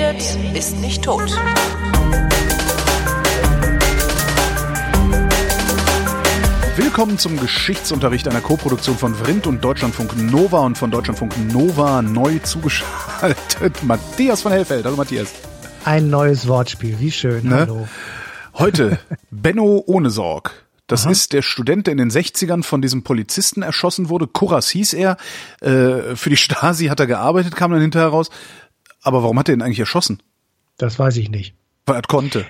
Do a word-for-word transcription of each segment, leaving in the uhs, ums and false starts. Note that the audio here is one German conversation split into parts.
redet, ist nicht tot. Willkommen zum Geschichtsunterricht einer Koproduktion von Vrindt und Deutschlandfunk Nova und von Deutschlandfunk Nova neu zugeschaltet Matthias von Hellfeld. Hallo Matthias. Ein neues Wortspiel, wie schön. Ne? Hallo. Heute Benno Ohnesorg. Das Aha. ist der Student, der in den sechzigern von diesem Polizisten erschossen wurde. Kurras hieß er. Äh, für die Stasi hat er gearbeitet, kam dann hinterher raus. Aber warum hat er ihn eigentlich erschossen? Das weiß ich nicht. Weil er konnte.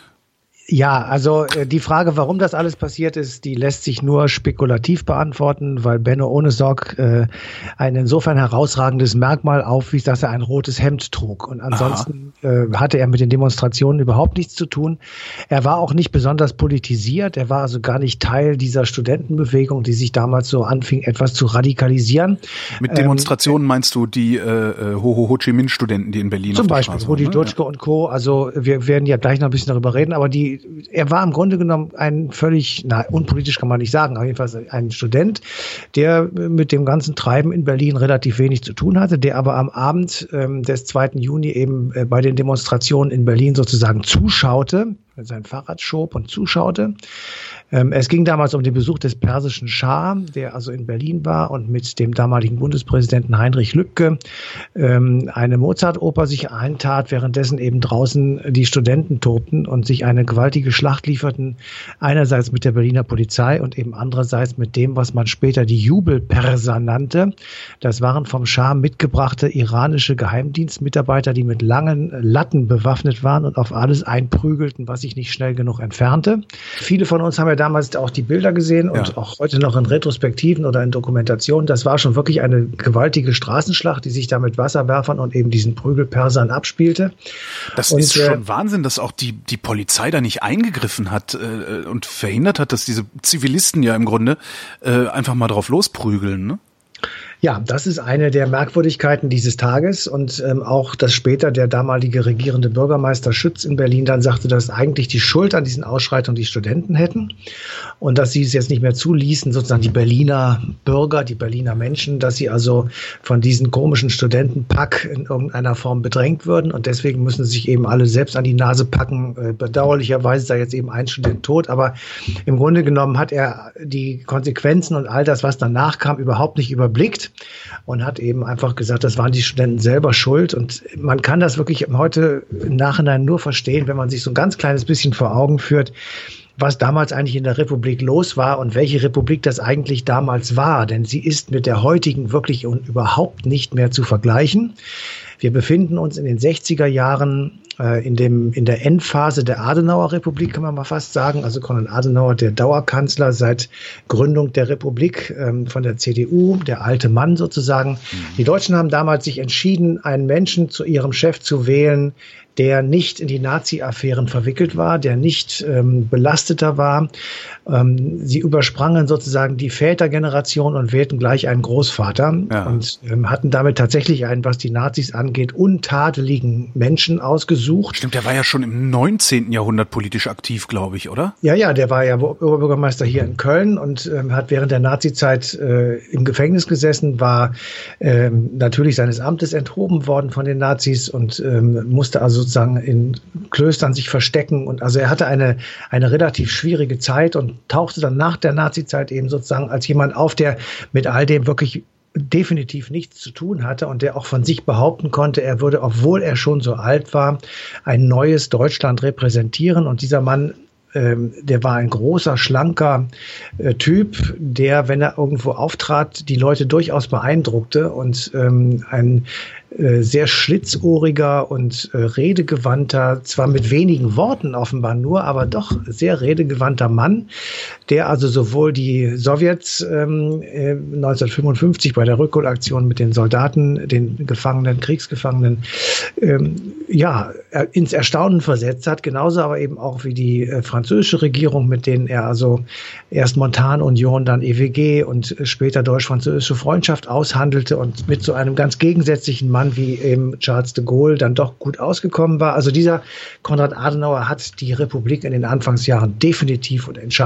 Ja, also äh, die Frage, warum das alles passiert ist, die lässt sich nur spekulativ beantworten, weil Benno Ohnesorg äh, ein insofern herausragendes Merkmal aufwies, dass er ein rotes Hemd trug. Und ansonsten äh, hatte er mit den Demonstrationen überhaupt nichts zu tun. Er war auch nicht besonders politisiert. Er war also gar nicht Teil dieser Studentenbewegung, die sich damals so anfing, etwas zu radikalisieren. Mit Demonstrationen ähm, meinst du die äh, Ho Ho Chi Minh Studenten, die in Berlin zum auf der Beispiel Straße Rudi waren, ne? Dutschke und Co. Also wir werden ja gleich noch ein bisschen darüber reden, aber die er war im Grunde genommen ein völlig, na, unpolitisch kann man nicht sagen, aber jedenfalls ein Student, der mit dem ganzen Treiben in Berlin relativ wenig zu tun hatte, der aber am Abend ähm, des zweiten Juni eben äh, bei den Demonstrationen in Berlin sozusagen zuschaute, sein Fahrrad schob und zuschaute. Ähm, es ging damals um den Besuch des persischen Schah, der also in Berlin war und mit dem damaligen Bundespräsidenten Heinrich Lübke ähm, eine Mozart-Oper sich eintat, währenddessen eben draußen die Studenten tobten und sich eine gewaltige Schlacht lieferten, einerseits mit der Berliner Polizei und eben andererseits mit dem, was man später die Jubelperser nannte. Das waren vom Schah mitgebrachte iranische Geheimdienstmitarbeiter, die mit langen Latten bewaffnet waren und auf alles einprügelten, was sich nicht schnell genug entfernte. Viele von uns haben ja damals auch die Bilder gesehen und ja. auch heute noch in Retrospektiven oder in Dokumentationen. Das war schon wirklich eine gewaltige Straßenschlacht, die sich da mit Wasserwerfern und eben diesen Prügelpersern abspielte. Das und, ist schon äh, Wahnsinn, dass auch die, die Polizei da nicht eingegriffen hat äh, und verhindert hat, dass diese Zivilisten ja im Grunde äh, einfach mal drauf losprügeln, ne? Ja, das ist eine der Merkwürdigkeiten dieses Tages und ähm, auch, dass später der damalige regierende Bürgermeister Schütz in Berlin dann sagte, dass eigentlich die Schuld an diesen Ausschreitungen die Studenten hätten und dass sie es jetzt nicht mehr zuließen, sozusagen die Berliner Bürger, die Berliner Menschen, dass sie also von diesen komischen Studentenpack in irgendeiner Form bedrängt würden und deswegen müssen sie sich eben alle selbst an die Nase packen. Äh, bedauerlicherweise ist da jetzt eben ein Student tot, aber im Grunde genommen hat er die Konsequenzen und all das, was danach kam, überhaupt nicht überblickt. Und hat eben einfach gesagt, das waren die Studenten selber schuld. Und man kann das wirklich heute im Nachhinein nur verstehen, wenn man sich so ein ganz kleines bisschen vor Augen führt, was damals eigentlich in der Republik los war und welche Republik das eigentlich damals war. Denn sie ist mit der heutigen wirklich und überhaupt nicht mehr zu vergleichen. Wir befinden uns in den sechziger Jahren in dem, in der Endphase der Adenauer-Republik, kann man mal fast sagen. Also Konrad Adenauer, der Dauerkanzler seit Gründung der Republik, ähm, von der C D U, der alte Mann sozusagen. Mhm. Die Deutschen haben damals sich entschieden, einen Menschen zu ihrem Chef zu wählen, der nicht in die Nazi-Affären verwickelt war, der nicht ähm, belasteter war. Ähm, sie übersprangen sozusagen die Vätergeneration und wählten gleich einen Großvater ja. und ähm, hatten damit tatsächlich einen, was die Nazis angeht, untadeligen Menschen ausgesucht. Stimmt, der war ja schon im neunzehnten Jahrhundert politisch aktiv, glaube ich, oder? Ja, ja, der war ja Oberbürgermeister hier in Köln und ähm, hat während der Nazizeit äh, im Gefängnis gesessen, war ähm, natürlich seines Amtes enthoben worden von den Nazis und ähm, musste also sozusagen in Klöstern sich verstecken. Und also er hatte eine, eine relativ schwierige Zeit und tauchte dann nach der Nazizeit eben sozusagen als jemand auf, der mit all dem wirklich definitiv nichts zu tun hatte und der auch von sich behaupten konnte, er würde, obwohl er schon so alt war, ein neues Deutschland repräsentieren. Und dieser Mann, ähm, der war ein großer, schlanker äh, Typ, der, wenn er irgendwo auftrat, die Leute durchaus beeindruckte und ähm, ein sehr schlitzohriger und äh, redegewandter, zwar mit wenigen Worten offenbar nur, aber doch sehr redegewandter Mann, der also sowohl die Sowjets ähm, äh, neunzehnhundertfünfundfünfzig bei der Rückholaktion mit den Soldaten, den Gefangenen, Kriegsgefangenen, ähm, ja, ins Erstaunen versetzt hat, genauso aber eben auch wie die äh, französische Regierung, mit denen er also erst Montanunion, dann E W G und später deutsch-französische Freundschaft aushandelte und mit so einem ganz gegensätzlichen Mann wie eben Charles de Gaulle dann doch gut ausgekommen war. Also dieser Konrad Adenauer hat die Republik in den Anfangsjahren definitiv und entscheidend geprägt.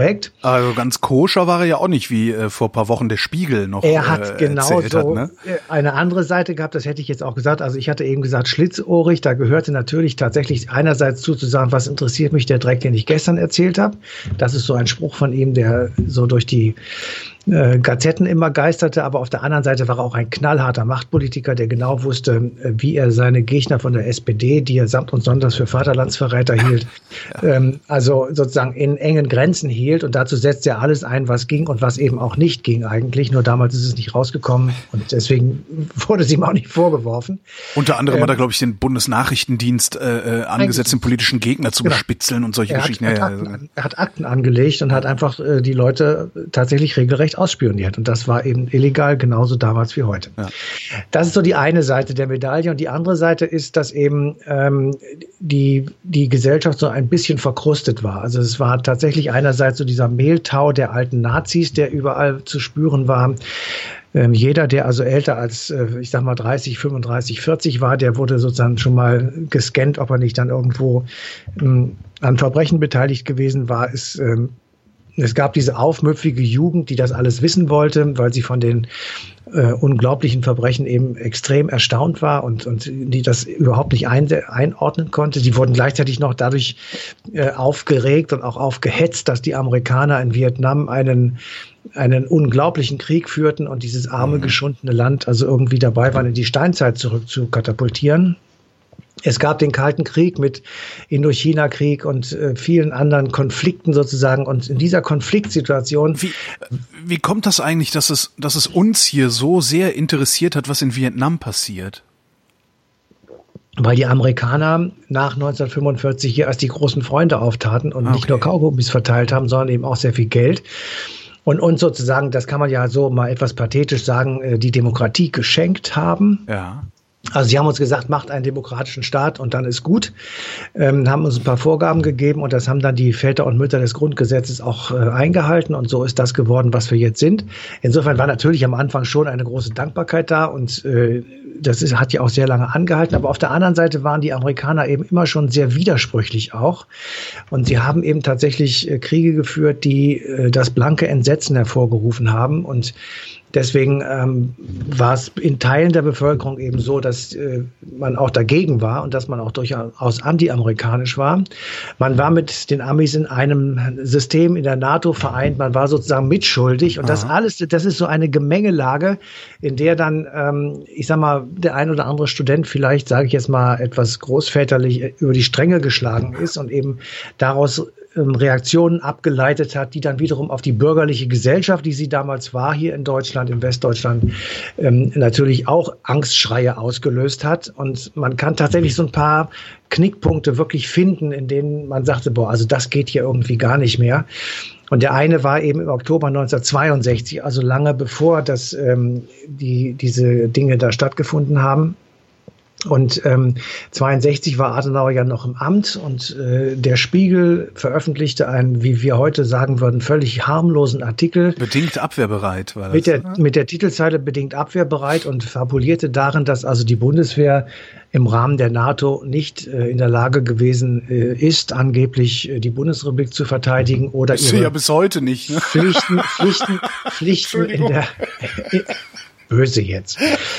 geprägt. Also ganz koscher war er ja auch nicht, wie äh, vor ein paar Wochen der Spiegel noch Er hat äh, genau erzählt so hat, ne? eine andere Seite gehabt, das hätte ich jetzt auch gesagt. Also ich hatte eben gesagt, schlitzohrig, da gehörte natürlich tatsächlich einerseits zu, zu sagen, was interessiert mich der Dreck, den ich gestern erzählt habe. Das ist so ein Spruch von ihm, der so durch die äh, Gazetten immer geisterte, aber auf der anderen Seite war er auch ein knallharter Machtpolitiker, der genau wusste, wie er seine Gegner von der S P D, die er samt und sonders für Vaterlandsverräter hielt, ja. ähm, also sozusagen in engen Grenzen hielt, und dazu setzte er alles ein, was ging und was eben auch nicht ging eigentlich, nur damals ist es nicht rausgekommen und deswegen wurde es ihm auch nicht vorgeworfen. Unter anderem ähm, hat er, glaube ich, den Bundesnachrichtendienst äh, angesetzt, den politischen Gegner zu genau. bespitzeln und solche er Geschichten. Hat, ja, hat ja. Akten, er hat Akten angelegt und hat einfach äh, die Leute tatsächlich regelrecht ausspioniert. Und das war eben illegal, genauso damals wie heute. Ja. Das ist so die eine Seite der Medaille. Und die andere Seite ist, dass eben ähm, die, die Gesellschaft so ein bisschen verkrustet war. Also es war tatsächlich einerseits so dieser Mehltau der alten Nazis, der überall zu spüren war. Ähm, jeder, der also älter als, äh, ich sag mal, dreißig, fünfunddreißig, vierzig war, der wurde sozusagen schon mal gescannt, ob er nicht dann irgendwo ähm, an Verbrechen beteiligt gewesen war, ist ähm, Es gab diese aufmüpfige Jugend, die das alles wissen wollte, weil sie von den äh, unglaublichen Verbrechen eben extrem erstaunt war und, und die das überhaupt nicht ein, einordnen konnte. Die wurden gleichzeitig noch dadurch äh, aufgeregt und auch aufgehetzt, dass die Amerikaner in Vietnam einen einen unglaublichen Krieg führten und dieses arme, geschundene Land also irgendwie dabei waren, in die Steinzeit zurück zu katapultieren. Es gab den Kalten Krieg mit Indochina-Krieg und äh, vielen anderen Konflikten sozusagen. Und in dieser Konfliktsituation... Wie, wie kommt das eigentlich, dass es, dass es uns hier so sehr interessiert hat, was in Vietnam passiert? Weil die Amerikaner nach neunzehnhundertfünfundvierzig hier als die großen Freunde auftaten und okay. nicht nur Kaugummis verteilt haben, sondern eben auch sehr viel Geld. Und uns sozusagen, das kann man ja so mal etwas pathetisch sagen, die Demokratie geschenkt haben. Ja. Also sie haben uns gesagt, macht einen demokratischen Staat und dann ist gut, ähm, haben uns ein paar Vorgaben gegeben und das haben dann die Väter und Mütter des Grundgesetzes auch äh, eingehalten und so ist das geworden, was wir jetzt sind. Insofern war natürlich am Anfang schon eine große Dankbarkeit da und äh, das ist, hat ja auch sehr lange angehalten, aber auf der anderen Seite waren die Amerikaner eben immer schon sehr widersprüchlich auch und sie haben eben tatsächlich äh, Kriege geführt, die äh, das blanke Entsetzen hervorgerufen haben und deswegen ähm, war es in Teilen der Bevölkerung eben so, dass äh, man auch dagegen war und dass man auch durchaus anti-amerikanisch war. Man war mit den Amis in einem System in der NATO vereint, man war sozusagen mitschuldig und Aha. das alles, das ist so eine Gemengelage, in der dann, ähm, ich sag mal, der ein oder andere Student vielleicht, sage ich jetzt mal, etwas großväterlich über die Stränge geschlagen ist und eben daraus Reaktionen abgeleitet hat, die dann wiederum auf die bürgerliche Gesellschaft, die sie damals war, hier in Deutschland, in Westdeutschland, ähm, natürlich auch Angstschreie ausgelöst hat. Und man kann tatsächlich so ein paar Knickpunkte wirklich finden, in denen man sagte, boah, also das geht hier irgendwie gar nicht mehr. Und der eine war eben im Oktober neunzehnhundertzweiundsechzig, also lange bevor das, ähm, die, diese Dinge da stattgefunden haben. Und ähm, zweiundsechzig war Adenauer ja noch im Amt und äh, der Spiegel veröffentlichte einen, wie wir heute sagen würden, völlig harmlosen Artikel. Bedingt abwehrbereit war das. Mit der, mit der Titelzeile bedingt abwehrbereit und fabulierte darin, dass also die Bundeswehr im Rahmen der NATO nicht äh, in der Lage gewesen äh, ist, angeblich äh, die Bundesrepublik zu verteidigen oder ihre ja bis heute nicht, ne? Pflichten, Pflichten, Pflichten in der äh, böse jetzt.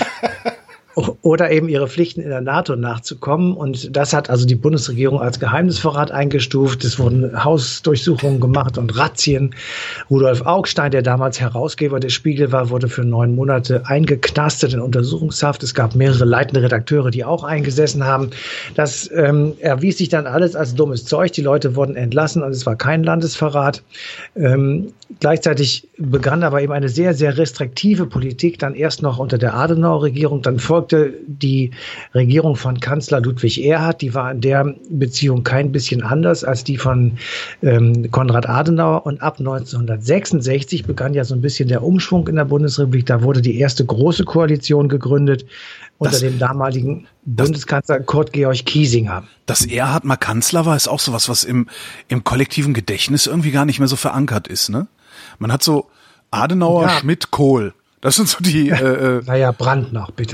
Oder eben ihre Pflichten in der NATO nachzukommen. Und das hat also die Bundesregierung als Geheimnisverrat eingestuft. Es wurden Hausdurchsuchungen gemacht und Razzien. Rudolf Augstein, der damals Herausgeber des Spiegel war, wurde für neun Monate eingeknastet in Untersuchungshaft. Es gab mehrere leitende Redakteure, die auch eingesessen haben. Das ähm, erwies sich dann alles als dummes Zeug. Die Leute wurden entlassen und es war kein Landesverrat. Ähm, gleichzeitig begann aber eben eine sehr, sehr restriktive Politik, dann erst noch unter der Adenauer-Regierung, dann folgte die Regierung von Kanzler Ludwig Erhard, die war in der Beziehung kein bisschen anders als die von ähm, Konrad Adenauer. Und ab neunzehnhundertsechsundsechzig begann ja so ein bisschen der Umschwung in der Bundesrepublik. Da wurde die erste große Koalition gegründet unter das, dem damaligen das, Bundeskanzler Kurt Georg Kiesinger. Dass Erhard mal Kanzler war, ist auch sowas, was im, im kollektiven Gedächtnis irgendwie gar nicht mehr so verankert ist, ne? Man hat so Adenauer, ja. Schmidt, Kohl. Das sind so die... Äh, naja, Brandt noch, bitte.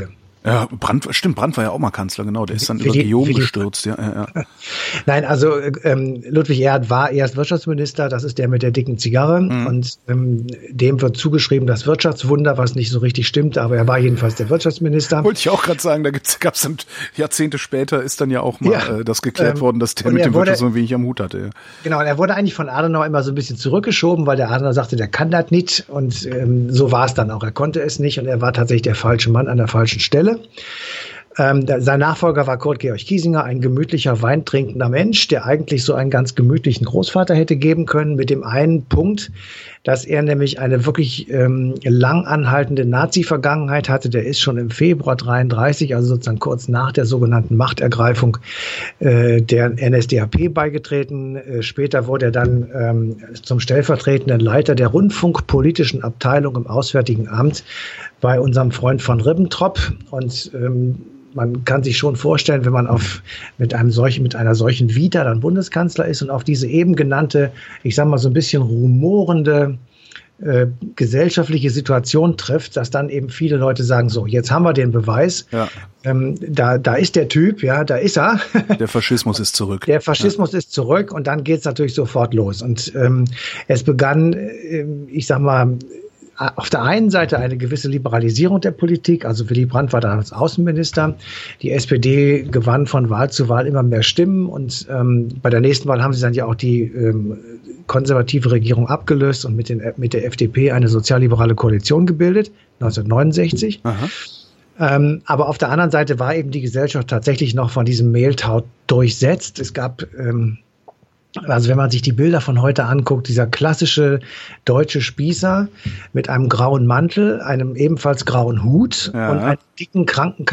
Ja, Brandt, stimmt, Brandt war ja auch mal Kanzler, genau. Der ist dann Willi, über Guillaume Willi. gestürzt. Ja, ja, ja. Nein, also ähm, Ludwig Erhard war erst Wirtschaftsminister, das ist der mit der dicken Zigarre. Mhm. Und ähm, dem wird zugeschrieben das Wirtschaftswunder, was nicht so richtig stimmt, aber er war jedenfalls der Wirtschaftsminister. Wollte ich auch gerade sagen, da gab es dann Jahrzehnte später, ist dann ja auch mal ja, äh, das geklärt ähm, worden, dass der mit dem Wirtschaft so ein wenig am Hut hatte. Ja. Genau, und er wurde eigentlich von Adenauer immer so ein bisschen zurückgeschoben, weil der Adenauer sagte, der kann das nicht. Und ähm, so war es dann auch. Er konnte es nicht und er war tatsächlich der falsche Mann an der falschen Stelle. Ähm, der, sein Nachfolger war Kurt Georg Kiesinger, ein gemütlicher, weintrinkender Mensch, der eigentlich so einen ganz gemütlichen Großvater hätte geben können, mit dem einen Punkt, dass er nämlich eine wirklich ähm, lang anhaltende Nazi-Vergangenheit hatte. Der ist schon im Februar dreiunddreißig, also sozusagen kurz nach der sogenannten Machtergreifung äh, der N S D A P beigetreten. Äh, später wurde er dann ähm, zum stellvertretenden Leiter der rundfunkpolitischen Abteilung im Auswärtigen Amt bei unserem Freund von Ribbentrop. Und ähm, man kann sich schon vorstellen, wenn man auf mit einem solchen, mit einer solchen Vita dann Bundeskanzler ist und auf diese eben genannte, ich sag mal so ein bisschen rumorende äh, gesellschaftliche Situation trifft, dass dann eben viele Leute sagen, so, jetzt haben wir den Beweis, ja. ähm, da, da ist der Typ, ja, da ist er. Der Faschismus ist zurück. Der Faschismus ja. ist zurück und dann geht's natürlich sofort los. Und ähm, es begann, äh, ich sag mal, auf der einen Seite eine gewisse Liberalisierung der Politik, also Willy Brandt war damals Außenminister, die S P D gewann von Wahl zu Wahl immer mehr Stimmen und ähm, bei der nächsten Wahl haben sie dann ja auch die ähm, konservative Regierung abgelöst und mit, den, mit der F D P eine sozialliberale Koalition gebildet, neunzehnhundertneunundsechzig. Aha. Ähm, aber auf der anderen Seite war eben die Gesellschaft tatsächlich noch von diesem Mehltau durchsetzt. Es gab ähm, Also wenn man sich die Bilder von heute anguckt, dieser klassische deutsche Spießer mit einem grauen Mantel, einem ebenfalls grauen Hut ja. und einer dicken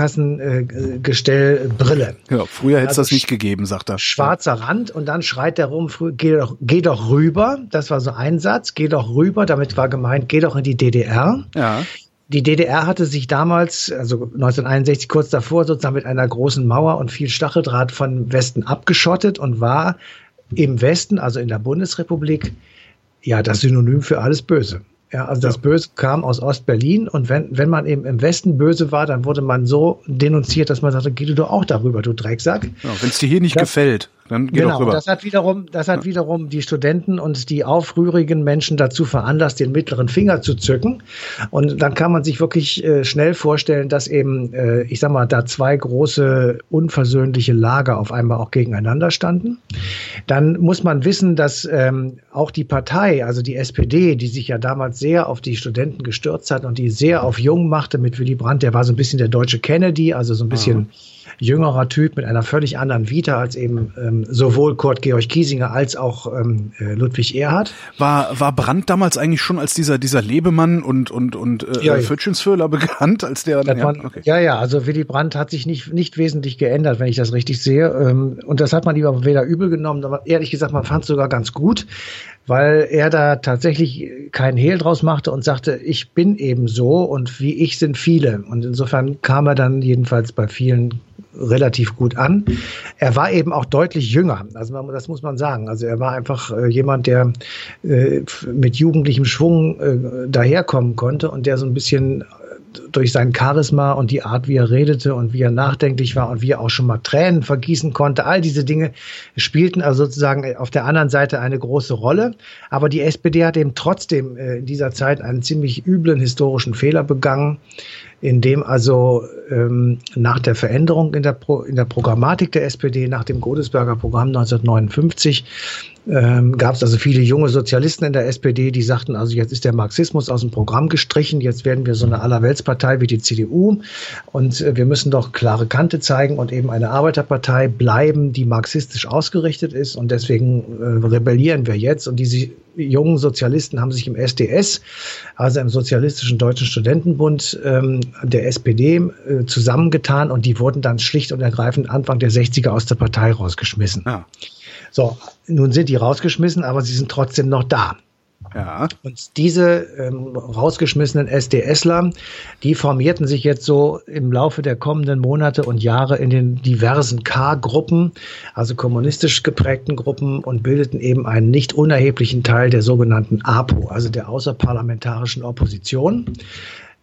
Krankenkassengestell-Brille. Genau, früher hätte es also das nicht gegeben, sagt er. Schwarzer Rand und dann schreit er rum, geh doch, geh doch rüber, das war so ein Satz, geh doch rüber, damit war gemeint, geh doch in die D D R. Ja. Die D D R hatte sich damals, also neunzehnhunderteinundsechzig, kurz davor, sozusagen mit einer großen Mauer und viel Stacheldraht von Westen abgeschottet und war im Westen, also in der Bundesrepublik, ja, das Synonym für alles Böse. Ja, also das ja. Böse kam aus Ostberlin und wenn, wenn man eben im Westen böse war, dann wurde man so denunziert, dass man sagte, geh du doch auch darüber, du Drecksack. Ja, wenn es dir hier nicht das, gefällt, dann geh genau, doch rüber. Das hat wiederum, das hat ja. wiederum die Studenten und die aufrührigen Menschen dazu veranlasst, den mittleren Finger zu zücken. Und dann kann man sich wirklich äh, schnell vorstellen, dass eben, äh, ich sag mal, da zwei große unversöhnliche Lager auf einmal auch gegeneinander standen. Dann muss man wissen, dass ähm, auch die Partei, also die S P D, die sich ja damals sehr auf die Studenten gestürzt hat und die sehr auf Jung machte mit Willy Brandt, der war so ein bisschen der deutsche Kennedy, also so ein bisschen ah. jüngerer Typ mit einer völlig anderen Vita als eben ähm, sowohl Kurt Georg Kiesinger als auch ähm, Ludwig Erhard. War war Brandt damals eigentlich schon als dieser dieser Lebemann und und und äh, ja, Fötchensföhler bekannt, als der ja, man, okay. ja ja also Willy Brandt hat sich nicht nicht wesentlich geändert, wenn ich das richtig sehe, ähm, und das hat man ihm aber weder übel genommen, aber ehrlich gesagt, man fand es sogar ganz gut, weil er da tatsächlich keinen Hehl draus machte und sagte, ich bin eben so und wie ich sind viele. Und insofern kam er dann jedenfalls bei vielen relativ gut an. Er war eben auch deutlich jünger, also man, das muss man sagen. Also er war einfach äh, jemand, der äh, mit jugendlichem Schwung äh, daherkommen konnte und der so ein bisschen durch sein Charisma und die Art, wie er redete und wie er nachdenklich war und wie er auch schon mal Tränen vergießen konnte. All diese Dinge spielten also sozusagen auf der anderen Seite eine große Rolle. Aber die S P D hat eben trotzdem in dieser Zeit einen ziemlich üblen historischen Fehler begangen, in dem also ähm, nach der Veränderung in der, Pro, in der Programmatik der S P D, nach dem Godesberger Programm neunzehnhundertneunundfünfzig, ähm, gab es also viele junge Sozialisten in der S P D, die sagten, also jetzt ist der Marxismus aus dem Programm gestrichen, jetzt werden wir so eine Allerweltspartei wie die C D U und äh, wir müssen doch klare Kante zeigen und eben eine Arbeiterpartei bleiben, die marxistisch ausgerichtet ist und deswegen äh, rebellieren wir jetzt. Und diese jungen Sozialisten haben sich im S D S, also im Sozialistischen Deutschen Studentenbund ähm, der S P D, äh, zusammengetan und die wurden dann schlicht und ergreifend Anfang der sechziger aus der Partei rausgeschmissen. Ja. So, nun sind die rausgeschmissen, aber sie sind trotzdem noch da. Ja. Und diese ähm, rausgeschmissenen SDSler, die formierten sich jetzt so im Laufe der kommenden Monate und Jahre in den diversen K-Gruppen, also kommunistisch geprägten Gruppen, und bildeten eben einen nicht unerheblichen Teil der sogenannten A P O, also der außerparlamentarischen Opposition.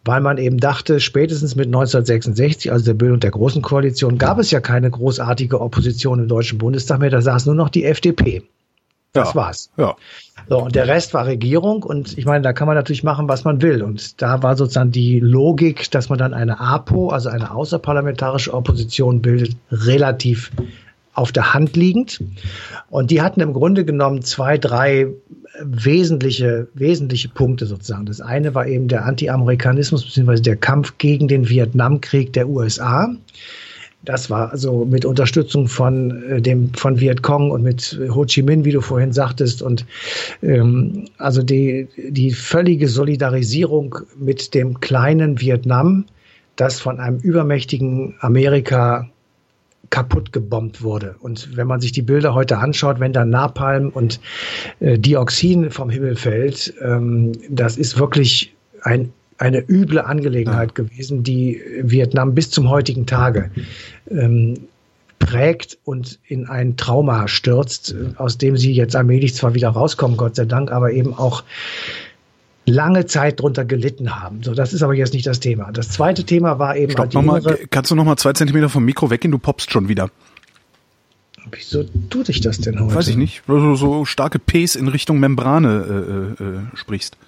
weil man eben dachte, spätestens mit neunzehnhundertsechsundsechzig, also der Bildung der Großen Koalition, gab es ja keine großartige Opposition im Deutschen Bundestag mehr, da saß nur noch die F D P. Das ja, war's. Ja. So, und der Rest war Regierung und ich meine, da kann man natürlich machen, was man will. Und da war sozusagen die Logik, dass man dann eine A P O, also eine außerparlamentarische Opposition bildet, relativ auf der Hand liegend. Und die hatten im Grunde genommen zwei, drei wesentliche, wesentliche Punkte sozusagen. Das eine war eben der Anti-Amerikanismus bzw. der Kampf gegen den Vietnamkrieg der U S A. Das war also mit Unterstützung von äh, dem von Vietcong und mit Ho Chi Minh, wie du vorhin sagtest, und ähm, also die die völlige Solidarisierung mit dem kleinen Vietnam, das von einem übermächtigen Amerika kaputt gebombt wurde. Und wenn man sich die Bilder heute anschaut, wenn da Napalm und äh, Dioxin vom Himmel fällt, ähm, das ist wirklich ein eine üble Angelegenheit ja. gewesen, die Vietnam bis zum heutigen Tage ähm, prägt und in ein Trauma stürzt, aus dem sie jetzt allmählich zwar wieder rauskommen, Gott sei Dank, aber eben auch lange Zeit drunter gelitten haben. So, das ist aber jetzt nicht das Thema. Das zweite Thema war eben... Stopp, noch mal, kannst du noch mal zwei Zentimeter vom Mikro weggehen? Du poppst schon wieder. Wieso tut sich das denn heute? Weiß ich nicht, weil du so starke Ps in Richtung Membrane äh, äh, sprichst.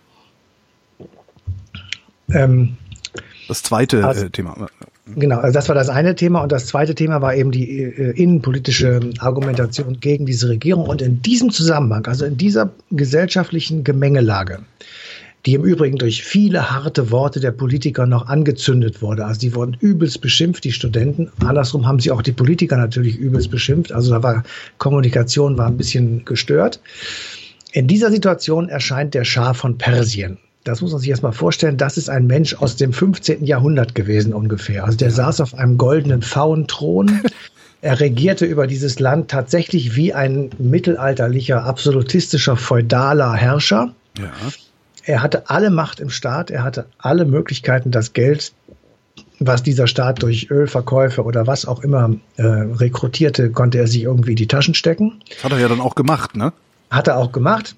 Ähm, das zweite also, äh, Thema. Genau, also das war das eine Thema und das zweite Thema war eben die äh, innenpolitische Argumentation gegen diese Regierung. Und in diesem Zusammenhang, also in dieser gesellschaftlichen Gemengelage, die im Übrigen durch viele harte Worte der Politiker noch angezündet wurde, also die wurden übelst beschimpft, die Studenten, andersrum haben sie auch die Politiker natürlich übelst beschimpft, also da war Kommunikation war ein bisschen gestört. In dieser Situation erscheint der Schah von Persien. Das muss man sich erstmal vorstellen, das ist ein Mensch aus dem fünfzehnten Jahrhundert gewesen ungefähr. Also der ja. saß auf einem goldenen Pfauenthron. Er regierte über dieses Land tatsächlich wie ein mittelalterlicher, absolutistischer, feudaler Herrscher. Ja. Er hatte alle Macht im Staat, er hatte alle Möglichkeiten, das Geld, was dieser Staat durch Ölverkäufe oder was auch immer äh, rekrutierte, konnte er sich irgendwie in die Taschen stecken. Das hat er ja dann auch gemacht, ne? Hat er auch gemacht.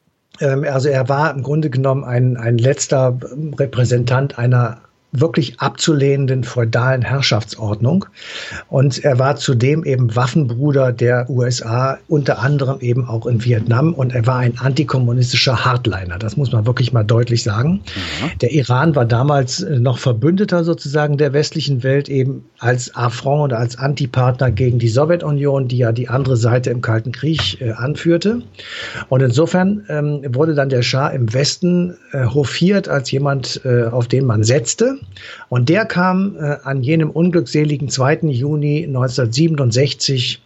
Also er war im Grunde genommen ein, ein letzter Repräsentant einer wirklich abzulehnenden feudalen Herrschaftsordnung. Und er war zudem eben Waffenbruder der U S A, unter anderem eben auch in Vietnam. Und er war ein antikommunistischer Hardliner. Das muss man wirklich mal deutlich sagen. Mhm. Der Iran war damals noch Verbündeter sozusagen der westlichen Welt, eben als Affront oder als Antipartner gegen die Sowjetunion, die ja die andere Seite im Kalten Krieg äh, anführte. Und insofern ähm, wurde dann der Schah im Westen äh, hofiert als jemand, äh, auf den man setzte. Und der kam äh, an jenem unglückseligen zweiten Juni neunzehnhundertsiebenundsechzig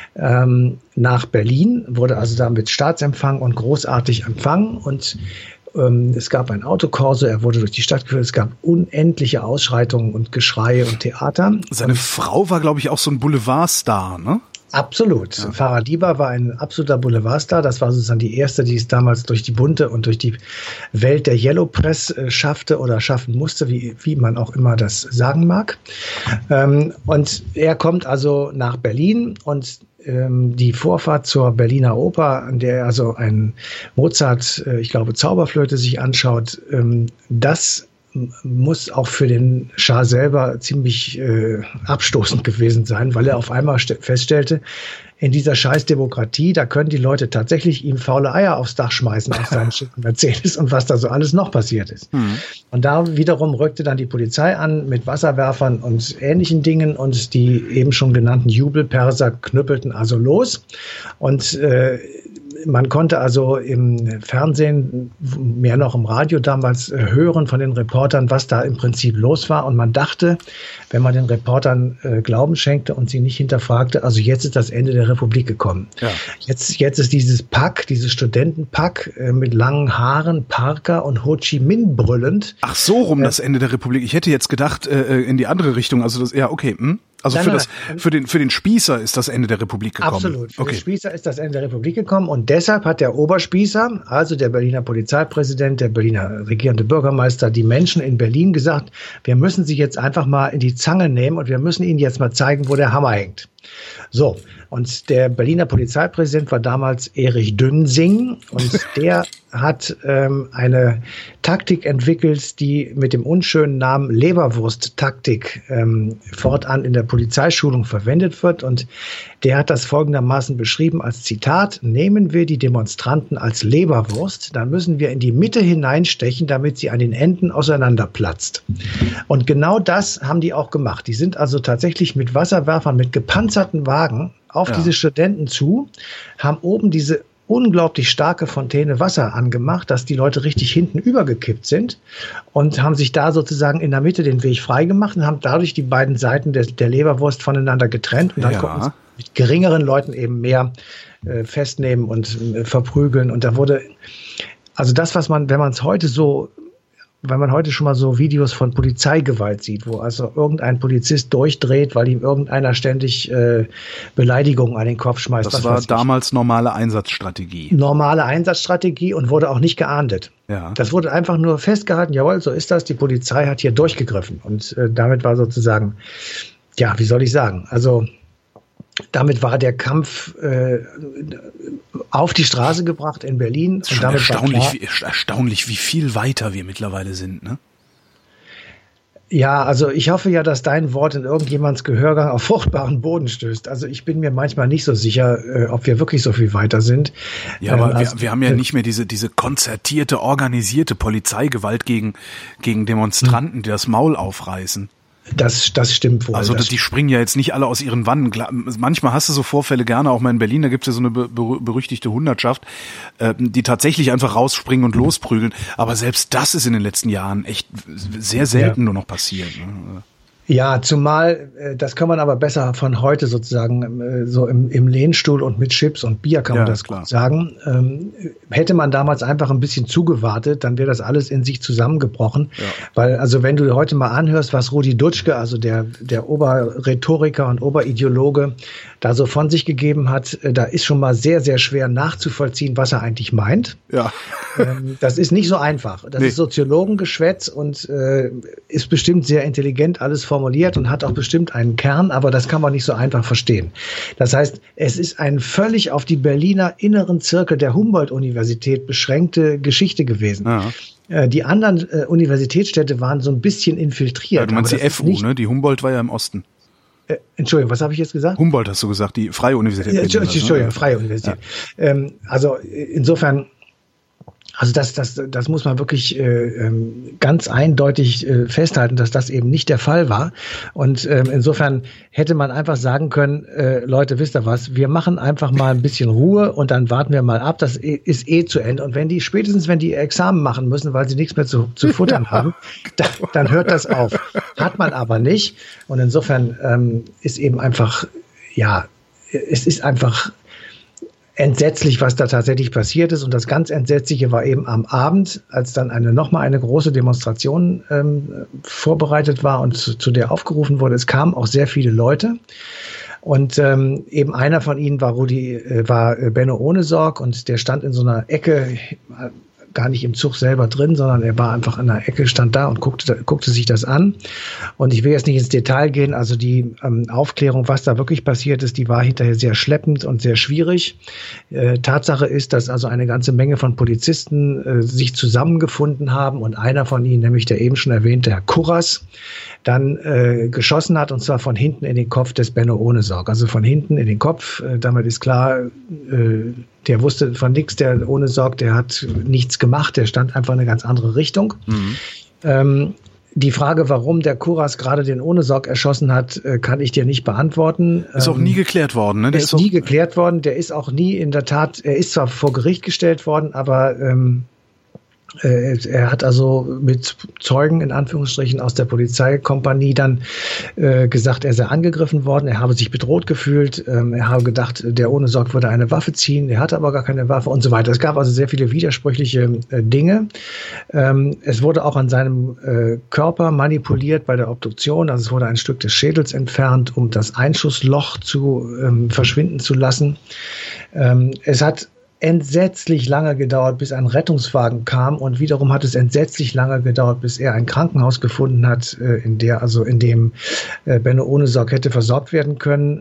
ähm, nach Berlin, wurde also da mit Staatsempfang und großartig empfangen. Und ähm, es gab ein Autokorso, er wurde durch die Stadt geführt, es gab unendliche Ausschreitungen und Geschreie und Theater. Seine und Frau war, glaube ich, auch so ein Boulevardstar, ne? Absolut. Ja. Farah Diba war ein absoluter Boulevardstar. Das war sozusagen die erste, die es damals durch die bunte und durch die Welt der Yellow Press äh, schaffte oder schaffen musste, wie, wie man auch immer das sagen mag. Ähm, und er kommt also nach Berlin und ähm, die Vorfahrt zur Berliner Oper, an der er also ein Mozart, äh, ich glaube Zauberflöte sich anschaut, ähm, das muss auch für den Schah selber ziemlich äh, abstoßend gewesen sein, weil er auf einmal feststellte, in dieser Scheißdemokratie, da können die Leute tatsächlich ihm faule Eier aufs Dach schmeißen auf seinen schicken Mercedes und was da so alles noch passiert ist. Mhm. Und da wiederum rückte dann die Polizei an mit Wasserwerfern und ähnlichen Dingen und die eben schon genannten Jubelperser knüppelten also los. Und äh, man konnte also im Fernsehen, mehr noch im Radio damals, hören von den Reportern, was da im Prinzip los war. Und man dachte, wenn man den Reportern äh, Glauben schenkte und sie nicht hinterfragte, also jetzt ist das Ende der Republik gekommen. Ja. Jetzt, jetzt ist dieses Pack, dieses Studentenpack äh, mit langen Haaren, Parker und Ho Chi Minh brüllend. Ach so rum, äh, das Ende der Republik. Ich hätte jetzt gedacht, äh, in die andere Richtung. Also das, ja, okay. Hm? Also nein, für, nein, das, nein. für, den, für den Spießer ist das Ende der Republik gekommen. Absolut. Für okay. den Spießer ist das Ende der Republik gekommen. Und deshalb hat der Oberspießer, also der Berliner Polizeipräsident, der Berliner regierende Bürgermeister, die Menschen in Berlin gesagt, wir müssen sie jetzt einfach mal in die Zange nehmen und wir müssen ihnen jetzt mal zeigen, wo der Hammer hängt. So, und der Berliner Polizeipräsident war damals Erich Dünsing und der hat ähm, eine Taktik entwickelt, die mit dem unschönen Namen Leberwurst-Taktik ähm, fortan in der Polizeischulung verwendet wird. Und der hat das folgendermaßen beschrieben als Zitat: Nehmen wir die Demonstranten als Leberwurst, dann müssen wir in die Mitte hineinstechen, damit sie an den Enden auseinanderplatzt. Und genau das haben die auch gemacht. Die sind also tatsächlich mit Wasserwerfern, mit gepanzerten Wagen auf ja. diese Studenten zu, haben oben diese unglaublich starke Fontäne Wasser angemacht, dass die Leute richtig hinten übergekippt sind und haben sich da sozusagen in der Mitte den Weg freigemacht und haben dadurch die beiden Seiten der, der Leberwurst voneinander getrennt und dann ja. konnten sie mit geringeren Leuten eben mehr äh, festnehmen und äh, verprügeln. Und da wurde, also das, was man, wenn man es heute so wenn man heute schon mal so Videos von Polizeigewalt sieht, wo also irgendein Polizist durchdreht, weil ihm irgendeiner ständig äh, Beleidigungen an den Kopf schmeißt. Das war damals normale Einsatzstrategie. Normale Einsatzstrategie und wurde auch nicht geahndet. Ja. Das wurde einfach nur festgehalten, jawohl, so ist das, die Polizei hat hier durchgegriffen. Und äh, damit war sozusagen, ja, wie soll ich sagen, also damit war der Kampf äh, auf die Straße gebracht in Berlin. Das ist schon und damit erstaunlich, war klar, wie, erstaunlich, wie viel weiter wir mittlerweile sind, ne? Ja, also ich hoffe ja, dass dein Wort in irgendjemands Gehörgang auf fruchtbaren Boden stößt. Also ich bin mir manchmal nicht so sicher, äh, ob wir wirklich so viel weiter sind. Ja, aber ähm, also, wir, wir haben ja nicht mehr diese diese konzertierte, organisierte Polizeigewalt gegen gegen Demonstranten, die das Maul aufreißen. Das, das stimmt wohl. Also die springen ja jetzt nicht alle aus ihren Wannen. Manchmal hast du so Vorfälle gerne, auch mal in Berlin, da gibt es ja so eine berüchtigte Hundertschaft, die tatsächlich einfach rausspringen und losprügeln. Aber selbst das ist in den letzten Jahren echt sehr selten ja. nur noch passiert. Ja, zumal, das kann man aber besser von heute sozusagen, so im, im Lehnstuhl und mit Chips und Bier kann man ja, das klar. gut sagen. Ähm, hätte man damals einfach ein bisschen zugewartet, dann wäre das alles in sich zusammengebrochen. Ja. Weil, also wenn du heute mal anhörst, was Rudi Dutschke, also der, der Oberrhetoriker und Oberideologe, da so von sich gegeben hat, da ist schon mal sehr, sehr schwer nachzuvollziehen, was er eigentlich meint. Ja. Ähm, das ist nicht so einfach. Das nee. ist Soziologengeschwätz und äh, ist bestimmt sehr intelligent alles formuliert und hat auch bestimmt einen Kern, aber das kann man nicht so einfach verstehen. Das heißt, es ist ein völlig auf die Berliner inneren Zirkel der Humboldt-Universität beschränkte Geschichte gewesen. Ja. Äh, die anderen äh, Universitätsstädte waren so ein bisschen infiltriert. Ja, du meinst die F U, ne? Die Humboldt war ja im Osten. Äh, Entschuldigung, was habe ich jetzt gesagt? Humboldt hast du gesagt, die Freie Universität. Ja, Entschuldigung, ne? Freie Universität. Ja. Ähm, also insofern, also das, das, das muss man wirklich äh, ganz eindeutig äh, festhalten, dass das eben nicht der Fall war. Und ähm, insofern hätte man einfach sagen können, äh, Leute, wisst ihr was, wir machen einfach mal ein bisschen Ruhe und dann warten wir mal ab, das ist eh zu Ende. Und wenn die, spätestens wenn die Examen machen müssen, weil sie nichts mehr zu, zu futtern ja. haben, dann, dann hört das auf. Hat man aber nicht. Und insofern ähm, ist eben einfach, ja, es ist einfach entsetzlich, was da tatsächlich passiert ist. Und das ganz Entsetzliche war eben am Abend, als dann eine nochmal eine große Demonstration ähm, vorbereitet war und zu, zu der aufgerufen wurde. Es kamen auch sehr viele Leute. Und ähm, eben einer von ihnen war Rudi, äh, war Benno Ohnesorg und der stand in so einer Ecke, gar nicht im Zug selber drin, sondern er war einfach in der Ecke, stand da und guckte, guckte sich das an. Und ich will jetzt nicht ins Detail gehen, also die ähm, Aufklärung, was da wirklich passiert ist, die war hinterher sehr schleppend und sehr schwierig. Äh, Tatsache ist, dass also eine ganze Menge von Polizisten äh, sich zusammengefunden haben und einer von ihnen, nämlich der eben schon erwähnte Herr Kurras, dann äh, geschossen hat, und zwar von hinten in den Kopf des Benno Ohnesorg. Also von hinten in den Kopf, äh, damit ist klar, äh, der wusste von nichts, der Ohnesorg, der hat nichts gemacht, der stand einfach in eine ganz andere Richtung. Mhm. Ähm, die Frage, warum der Kurras gerade den Ohnesorg erschossen hat, äh, kann ich dir nicht beantworten. Ist auch nie geklärt worden, ne? Der ist, ist nie geklärt worden, der ist auch nie in der Tat, er ist zwar vor Gericht gestellt worden, aber ähm, er hat also mit Zeugen in Anführungsstrichen aus der Polizeikompanie dann äh, gesagt, er sei angegriffen worden, er habe sich bedroht gefühlt, ähm, er habe gedacht, der Ohnesorg würde eine Waffe ziehen, er hatte aber gar keine Waffe und so weiter. Es gab also sehr viele widersprüchliche äh, Dinge. Ähm, es wurde auch an seinem äh, Körper manipuliert bei der Obduktion, also es wurde ein Stück des Schädels entfernt, um das Einschussloch zu ähm, verschwinden zu lassen. Ähm, es hat entsetzlich lange gedauert, bis ein Rettungswagen kam und wiederum hat es entsetzlich lange gedauert, bis er ein Krankenhaus gefunden hat, in der also in dem Benno Ohnesorg hätte versorgt werden können.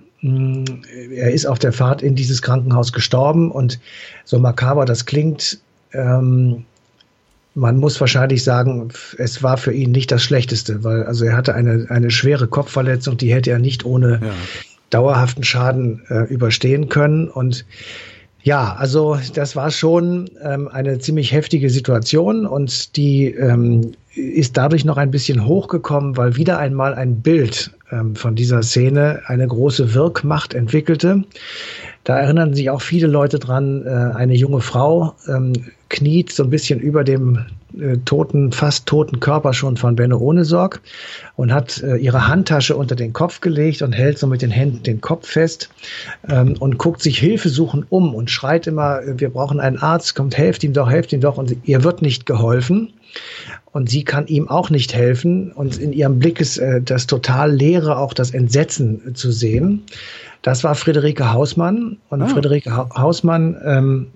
Er ist auf der Fahrt in dieses Krankenhaus gestorben und so makaber das klingt, ähm, man muss wahrscheinlich sagen, es war für ihn nicht das Schlechteste, weil also er hatte eine eine schwere Kopfverletzung, die hätte er nicht ohne ja. dauerhaften Schaden äh, überstehen können und ja, also das war schon ähm, eine ziemlich heftige Situation und die ähm, ist dadurch noch ein bisschen hochgekommen, weil wieder einmal ein Bild ähm, von dieser Szene eine große Wirkmacht entwickelte. Da erinnern sich auch viele Leute dran, äh, eine junge Frau ähm, kniet so ein bisschen über dem äh, toten, fast toten Körper schon von Benno Ohnesorg und hat äh, ihre Handtasche unter den Kopf gelegt und hält so mit den Händen den Kopf fest ähm, und guckt sich hilfesuchend um und schreit immer, wir brauchen einen Arzt, kommt, helft ihm doch, helft ihm doch und ihr wird nicht geholfen. Und sie kann ihm auch nicht helfen. Und in ihrem Blick ist äh, das total Leere, auch das Entsetzen äh, zu sehen. Das war Friederike Hausmann. Und ah. Friederike ha- Hausmann ähm,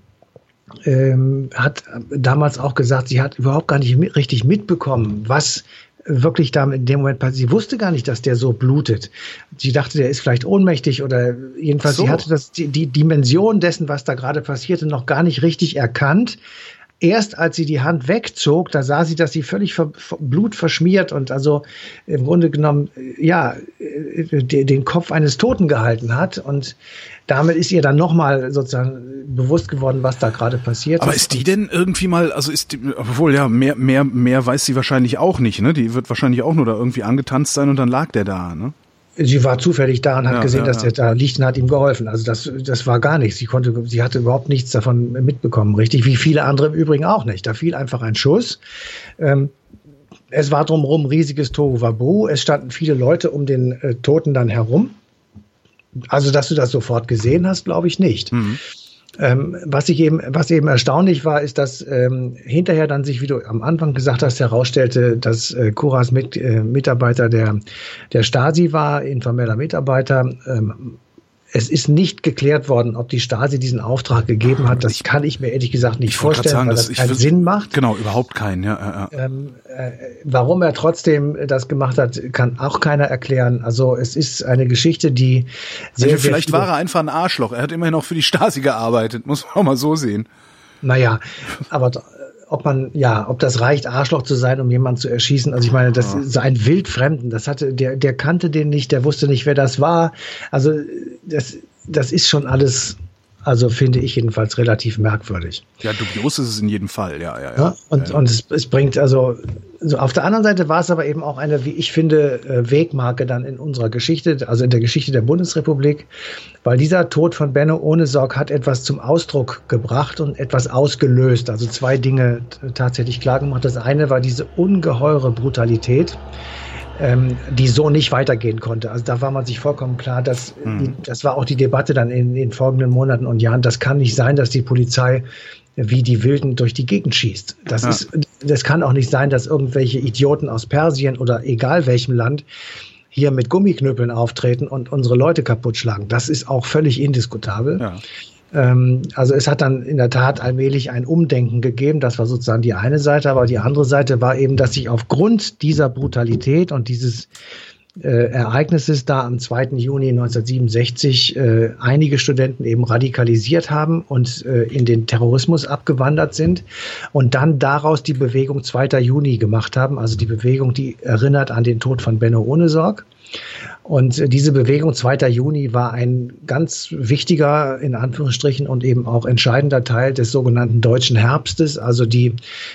ähm, hat damals auch gesagt, sie hat überhaupt gar nicht mit, richtig mitbekommen, was wirklich da in dem Moment passiert. Sie wusste gar nicht, dass der so blutet. Sie dachte, der ist vielleicht ohnmächtig oder jedenfalls, so. sie hatte das, die, die Dimension dessen, was da gerade passierte, noch gar nicht richtig erkannt. Erst als sie die Hand wegzog, da sah sie, dass sie völlig ver- Blut verschmiert und also im Grunde genommen, ja, de- den Kopf eines Toten gehalten hat. Und damit ist ihr dann nochmal sozusagen bewusst geworden, was da gerade passiert ist. Aber ist die denn irgendwie mal, also ist die, obwohl ja, mehr, mehr, mehr weiß sie wahrscheinlich auch nicht, ne? Die wird wahrscheinlich auch nur da irgendwie angetanzt sein und dann lag der da, ne? Sie war zufällig da und hat ja, gesehen, ja, dass der ja. da liegt und hat ihm geholfen. Also das, das war gar nichts. Sie konnte, sie hatte überhaupt nichts davon mitbekommen, richtig? Wie viele andere im Übrigen auch nicht. Da fiel einfach ein Schuss. Ähm, es war drumherum riesiges Tohuwabohu. Es standen viele Leute um den äh, Toten dann herum. Also, dass du das sofort gesehen hast, glaube ich nicht. Mhm. Ähm, was ich eben, was eben erstaunlich war, ist, dass ähm, hinterher dann sich, wie du am Anfang gesagt hast, herausstellte, dass äh, Kurras mit, äh, Mitarbeiter der, der Stasi war, informeller Mitarbeiter. Ähm, es ist nicht geklärt worden, ob die Stasi diesen Auftrag gegeben hat. Das ich, kann ich mir ehrlich gesagt nicht vorstellen, sagen, weil das, das keinen will, Sinn macht. Genau, überhaupt keinen. Ja, ja. Ähm, äh, warum er trotzdem das gemacht hat, kann auch keiner erklären. Also es ist eine Geschichte, die sehr, also vielleicht sehr war er einfach ein Arschloch. Er hat immerhin auch für die Stasi gearbeitet, muss man auch mal so sehen. Naja, aber ob man, ja, ob das reicht, Arschloch zu sein, um jemanden zu erschießen. Also ich meine, das ist ein Wildfremden. Das hatte, der, der kannte den nicht, der wusste nicht, wer das war. Also das, das ist schon alles, also finde ich jedenfalls relativ merkwürdig. Ja, dubios ist es in jedem Fall, ja, ja, ja. ja und, ja. und es, es bringt also, so auf der anderen Seite war es aber eben auch eine, wie ich finde, Wegmarke dann in unserer Geschichte, also in der Geschichte der Bundesrepublik, weil dieser Tod von Benno Ohnesorg hat etwas zum Ausdruck gebracht und etwas ausgelöst, also zwei Dinge tatsächlich klar gemacht. Das eine war diese ungeheure Brutalität, ähm, die so nicht weitergehen konnte. Also da war man sich vollkommen klar, dass mhm. die, das war auch die Debatte dann in den folgenden Monaten und Jahren. Das kann nicht sein, dass die Polizei wie die Wilden durch die Gegend schießt. Das ja. ist, das kann auch nicht sein, dass irgendwelche Idioten aus Persien oder egal welchem Land hier mit Gummiknüppeln auftreten und unsere Leute kaputt schlagen. Das ist auch völlig indiskutabel. Ja. Ähm, also es hat dann in der Tat allmählich ein Umdenken gegeben. Das war sozusagen die eine Seite, aber die andere Seite war eben, dass sich aufgrund dieser Brutalität und dieses Äh, Ereignisses da am zweiten Juni neunzehnhundertsiebenundsechzig äh, einige Studenten eben radikalisiert haben und äh, in den Terrorismus abgewandert sind und dann daraus die Bewegung zweiter Juni gemacht haben, also die Bewegung, die erinnert an den Tod von Benno Ohnesorg. Und äh, diese Bewegung zweiter Juni war ein ganz wichtiger, in Anführungsstrichen, und eben auch entscheidender Teil des sogenannten Deutschen Herbstes, also die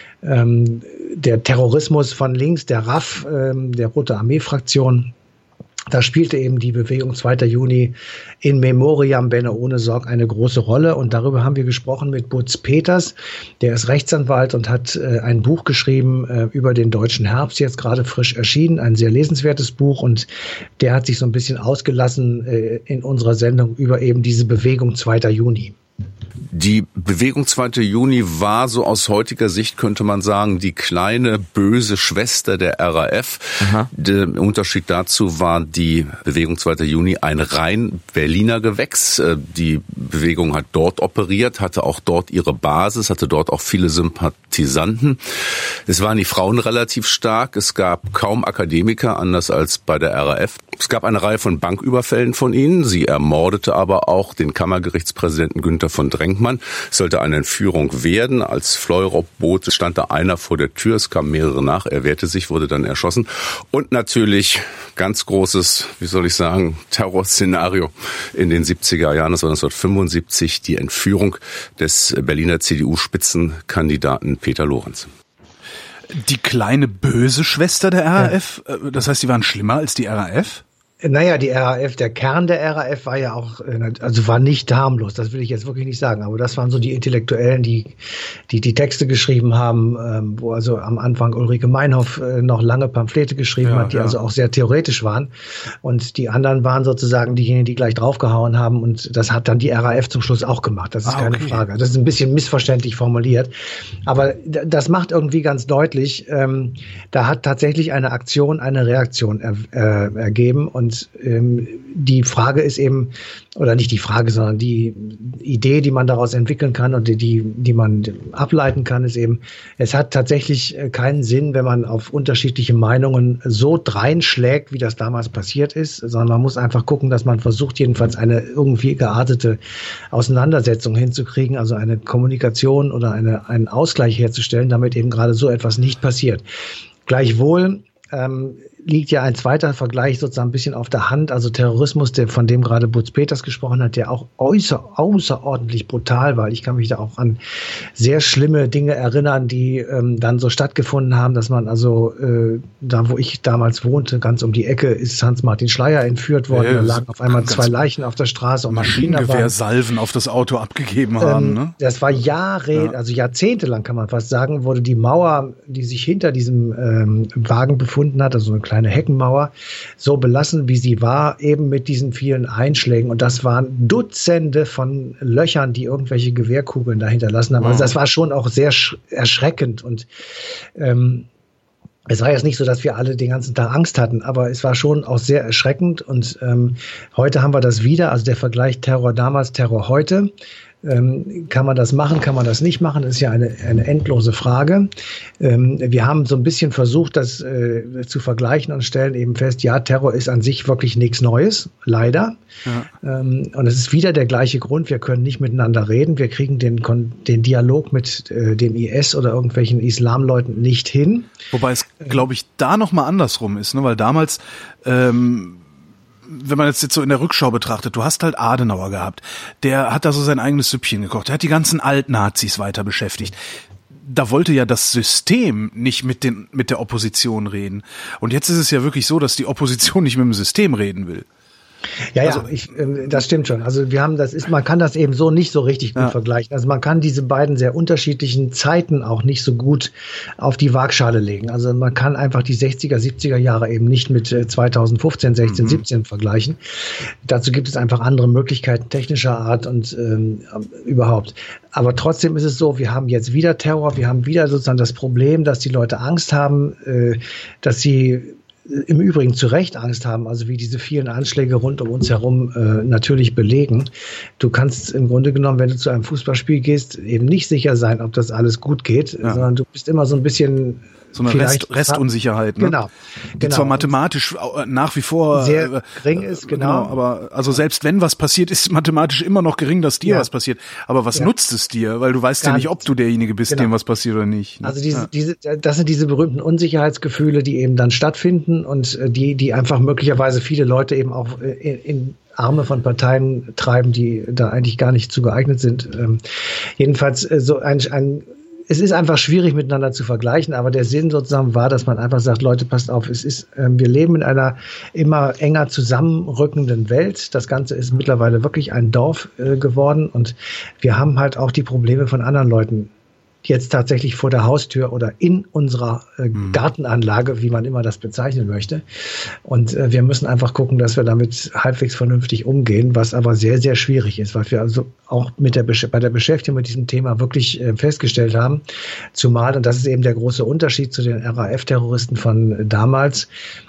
Ähm, der Terrorismus von links, der R A F, ähm, der Rote Armee-Fraktion, da spielte eben die Bewegung zweiter Juni in Memoriam Benno Ohnesorg eine große Rolle. Und darüber haben wir gesprochen mit Butz Peters, der ist Rechtsanwalt und hat äh, ein Buch geschrieben äh, über den Deutschen Herbst, jetzt gerade frisch erschienen, ein sehr lesenswertes Buch. Und der hat sich so ein bisschen ausgelassen äh, in unserer Sendung über eben diese Bewegung zweiter Juni. Die Bewegung zweiter Juni war so aus heutiger Sicht, könnte man sagen, die kleine böse Schwester der R A F. Aha. Der Unterschied dazu war die Bewegung zweiter Juni ein rein Berliner Gewächs. Die Bewegung hat dort operiert, hatte auch dort ihre Basis, hatte dort auch viele Sympathisanten. Es waren die Frauen relativ stark. Es gab kaum Akademiker, anders als bei der R A F. Es gab eine Reihe von Banküberfällen von ihnen. Sie ermordete aber auch den Kammergerichtspräsidenten Günther von Drenkmann. Es sollte eine Entführung werden. Als Fleurop-Boot stand da einer vor der Tür. Es kamen mehrere nach. Er wehrte sich, wurde dann erschossen. Und natürlich ganz großes, wie soll ich sagen, Terrorszenario in den siebziger Jahren. Das war neunzehnhundertfünfundsiebzig die Entführung des Berliner C D U-Spitzenkandidaten Peter Lorenz. Die kleine böse Schwester der R A F? Ja. Das heißt, die waren schlimmer als die R A F? Naja, die R A F, der Kern der R A F war ja auch, also war nicht harmlos, das will ich jetzt wirklich nicht sagen, aber das waren so die Intellektuellen, die die, die Texte geschrieben haben, wo also am Anfang Ulrike Meinhof noch lange Pamphlete geschrieben ja, hat, die ja. also auch sehr theoretisch waren, und die anderen waren sozusagen diejenigen, die gleich draufgehauen haben, und das hat dann die R A F zum Schluss auch gemacht, das ist ah, keine okay. Frage. Das ist ein bisschen missverständlich formuliert, aber das macht irgendwie ganz deutlich, ähm, da hat tatsächlich eine Aktion eine Reaktion er, äh, ergeben, und Und ähm, die Frage ist eben, oder nicht die Frage, sondern die Idee, die man daraus entwickeln kann und die, die, die man ableiten kann, ist eben, es hat tatsächlich keinen Sinn, wenn man auf unterschiedliche Meinungen so dreinschlägt, wie das damals passiert ist, sondern man muss einfach gucken, dass man versucht, jedenfalls eine irgendwie geartete Auseinandersetzung hinzukriegen, also eine Kommunikation oder eine, einen Ausgleich herzustellen, damit eben gerade so etwas nicht passiert. Gleichwohl ähm, liegt ja ein zweiter Vergleich sozusagen ein bisschen auf der Hand. Also Terrorismus, der, von dem gerade Butz Peters gesprochen hat, der auch äußer, außerordentlich brutal war. Ich kann mich da auch an sehr schlimme Dinge erinnern, die ähm, dann so stattgefunden haben, dass man also äh, da, wo ich damals wohnte, ganz um die Ecke, ist Hans-Martin Schleyer entführt worden. Ja, da lagen auf einmal zwei Leichen auf der Straße. Und Maschinengewehrsalven auf das Auto abgegeben haben. Ähm, ne? Das war Jahre, ja. also jahrzehntelang kann man fast sagen, wurde die Mauer, die sich hinter diesem ähm, Wagen befunden hat, also eine kleine eine Heckenmauer, so belassen, wie sie war, eben mit diesen vielen Einschlägen. Und das waren Dutzende von Löchern, die irgendwelche Gewehrkugeln da hinterlassen haben. Also das war schon auch sehr erschreckend. Und ähm, es war jetzt nicht so, dass wir alle den ganzen Tag Angst hatten, aber es war schon auch sehr erschreckend. Und ähm, heute haben wir das wieder, also der Vergleich Terror damals, Terror heute. Ähm, kann man das machen, kann man das nicht machen? Das ist ja eine, eine endlose Frage. Ähm, wir haben so ein bisschen versucht, das äh, zu vergleichen und stellen eben fest, ja, Terror ist an sich wirklich nichts Neues, leider. Ja. Ähm, und es ist wieder der gleiche Grund, wir können nicht miteinander reden, wir kriegen den, den Dialog mit äh, dem I S oder irgendwelchen Islamleuten nicht hin. Wobei es, glaube ich, da nochmal andersrum ist, ne? Weil damals ähm wenn man jetzt, jetzt so in der Rückschau betrachtet, du hast halt Adenauer gehabt, der hat da so sein eigenes Süppchen gekocht, der hat die ganzen Altnazis weiter beschäftigt. Da wollte ja das System nicht mit den mit der Opposition reden. Und jetzt ist es ja wirklich so, dass die Opposition nicht mit dem System reden will. Ja, ja, also, ich, äh, das stimmt schon. Also wir haben das ist, man kann das eben so nicht so richtig gut ja. vergleichen. Also man kann diese beiden sehr unterschiedlichen Zeiten auch nicht so gut auf die Waagschale legen. Also man kann einfach die sechziger, siebziger Jahre eben nicht mit äh, zweitausendfünfzehn, sechzehn, mhm. siebzehn vergleichen. Dazu gibt es einfach andere Möglichkeiten technischer Art und ähm, überhaupt. Aber trotzdem ist es so, wir haben jetzt wieder Terror, wir haben wieder sozusagen das Problem, dass die Leute Angst haben, äh, dass sie im Übrigen zu Recht Angst haben, also wie diese vielen Anschläge rund um uns herum äh, natürlich belegen. Du kannst im Grunde genommen, wenn du zu einem Fußballspiel gehst, eben nicht sicher sein, ob das alles gut geht, ja. sondern du bist immer so ein bisschen so eine Rest, Restunsicherheit, ne? Genau. Die genau. zwar mathematisch nach wie vor sehr gering ist, genau. genau. Aber also selbst wenn was passiert, ist mathematisch immer noch gering, dass dir ja. was passiert. Aber was ja. nutzt es dir? Weil du weißt Gar ja nicht, ob du derjenige bist, genau. dem was passiert oder nicht. Ne? Also diese, ja. diese, das sind diese berühmten Unsicherheitsgefühle, die eben dann stattfinden und die, die einfach möglicherweise viele Leute eben auch in, in Arme von Parteien treiben, die da eigentlich gar nicht zu geeignet sind. Ähm, jedenfalls so ein, ein es ist einfach schwierig miteinander zu vergleichen, aber der Sinn sozusagen war, dass man einfach sagt, Leute, passt auf, es ist, äh, wir leben in einer immer enger zusammenrückenden Welt. Das Ganze ist mittlerweile wirklich ein Dorf äh, geworden und wir haben halt auch die Probleme von anderen Leuten jetzt tatsächlich vor der Haustür oder in unserer äh, mhm. Gartenanlage, wie man immer das bezeichnen möchte. Und äh, wir müssen einfach gucken, dass wir damit halbwegs vernünftig umgehen, was aber sehr, sehr schwierig ist, weil wir also auch mit der bei der Beschäftigung mit diesem Thema wirklich äh, festgestellt haben, zumal, und das ist eben der große Unterschied zu den R A F-Terroristen von damals,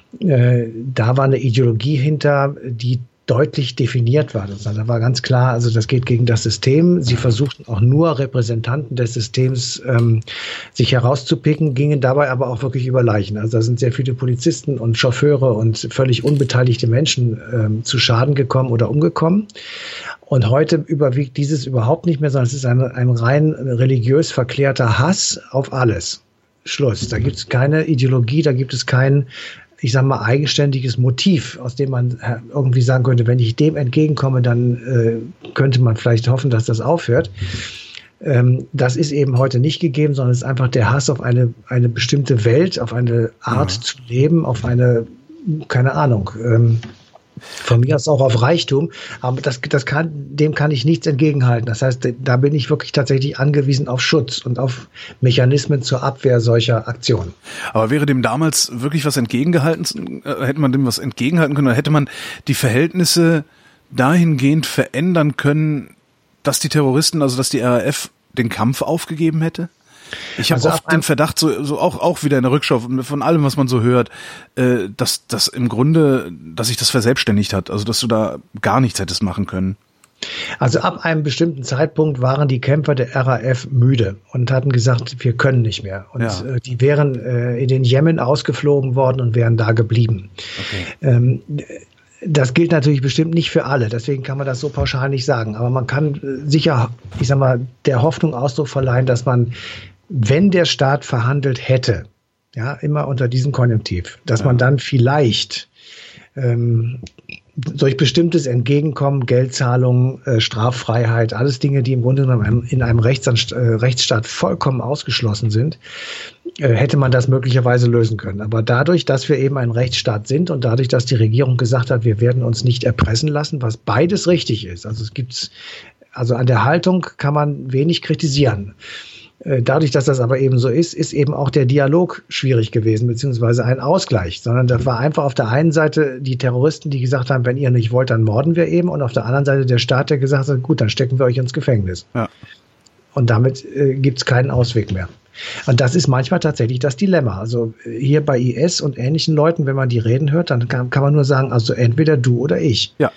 äh, da war eine Ideologie hinter, die deutlich definiert war. Da war ganz klar, also das geht gegen das System. Sie versuchten auch nur Repräsentanten des Systems ähm, sich herauszupicken, gingen dabei aber auch wirklich über Leichen. Also da sind sehr viele Polizisten und Chauffeure und völlig unbeteiligte Menschen ähm, zu Schaden gekommen oder umgekommen. Und heute überwiegt dieses überhaupt nicht mehr, sondern es ist ein, ein rein religiös verklärter Hass auf alles. Schluss. Da gibt es keine Ideologie, da gibt es kein, ich sage mal, eigenständiges Motiv, aus dem man irgendwie sagen könnte, wenn ich dem entgegenkomme, dann äh, könnte man vielleicht hoffen, dass das aufhört. Ähm, das ist eben heute nicht gegeben, sondern es ist einfach der Hass auf eine, eine bestimmte Welt, auf eine Art ja. zu leben, auf eine, keine Ahnung, ähm, von mir aus auch auf Reichtum, aber das, das kann, dem kann ich nichts entgegenhalten. Das heißt, da bin ich wirklich tatsächlich angewiesen auf Schutz und auf Mechanismen zur Abwehr solcher Aktionen. Aber wäre dem damals wirklich was entgegengehalten, äh, hätte man dem was entgegenhalten können, oder hätte man die Verhältnisse dahingehend verändern können, dass die Terroristen, also dass die R A F den Kampf aufgegeben hätte? Ich habe also oft den Verdacht, so, so auch auch wieder in der Rückschau von allem, was man so hört, äh, dass das im Grunde, dass sich das verselbstständigt hat, also dass du da gar nichts hättest machen können. Also ab einem bestimmten Zeitpunkt waren die Kämpfer der R A F müde und hatten gesagt, wir können nicht mehr. Und ja. äh, die wären äh, in den Jemen ausgeflogen worden und wären da geblieben. Okay. Ähm, Das gilt natürlich bestimmt nicht für alle, deswegen kann man das so pauschal nicht sagen. Aber man kann sicher, ich sag mal, der Hoffnung Ausdruck verleihen, dass man, wenn der Staat verhandelt hätte, ja, immer unter diesem Konjunktiv, dass ja. man dann vielleicht ähm, durch bestimmtes Entgegenkommen, Geldzahlungen, äh, Straffreiheit, alles Dinge, die im Grunde genommen in einem Rechtsstaat, äh, Rechtsstaat vollkommen ausgeschlossen sind, äh, hätte man das möglicherweise lösen können. Aber dadurch, dass wir eben ein Rechtsstaat sind und dadurch, dass die Regierung gesagt hat, wir werden uns nicht erpressen lassen, was beides richtig ist. Also es gibt, also an der Haltung kann man wenig kritisieren. Dadurch, dass das aber eben so ist, ist eben auch der Dialog schwierig gewesen, beziehungsweise ein Ausgleich. Sondern das war einfach auf der einen Seite die Terroristen, die gesagt haben, wenn ihr nicht wollt, dann morden wir eben. Und auf der anderen Seite der Staat, der gesagt hat, gut, dann stecken wir euch ins Gefängnis. Ja. Und damit äh, gibt es keinen Ausweg mehr. Und das ist manchmal tatsächlich das Dilemma. Also hier bei I S und ähnlichen Leuten, wenn man die reden hört, dann kann, kann man nur sagen, also entweder du oder ich. Ja.